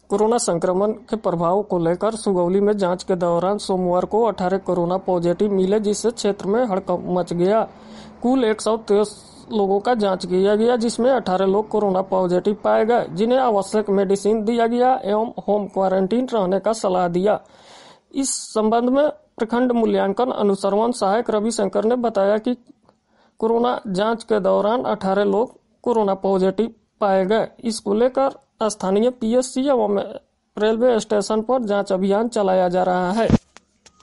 Corona संक्रमण के प्रभाव को लेकर सुगौली में जांच के दौरान सोमवार को 18 कोरोना पॉजिटिव मिले, जिससे क्षेत्र में हड़कंप मच गया। कुल 123 लोगों का जांच किया गया, जिसमें 18 लोग कोरोना पॉजिटिव पाए गए, जिन्हें आवश्यक मेडिसिन दिया गया एवं होम क्वारंटीन रहने का सलाह दिया। इस संबंध में प्रखंड मूल्यांकन अनुश्रवण सहायक रविशंकर ने बताया कि कोरोना जांच के दौरान 18 लोग कोरोना पॉजिटिव पाए गए। इसको लेकर स्थानीय पीएचसी एवं रेलवे स्टेशन पर जांच अभियान चलाया जा रहा है।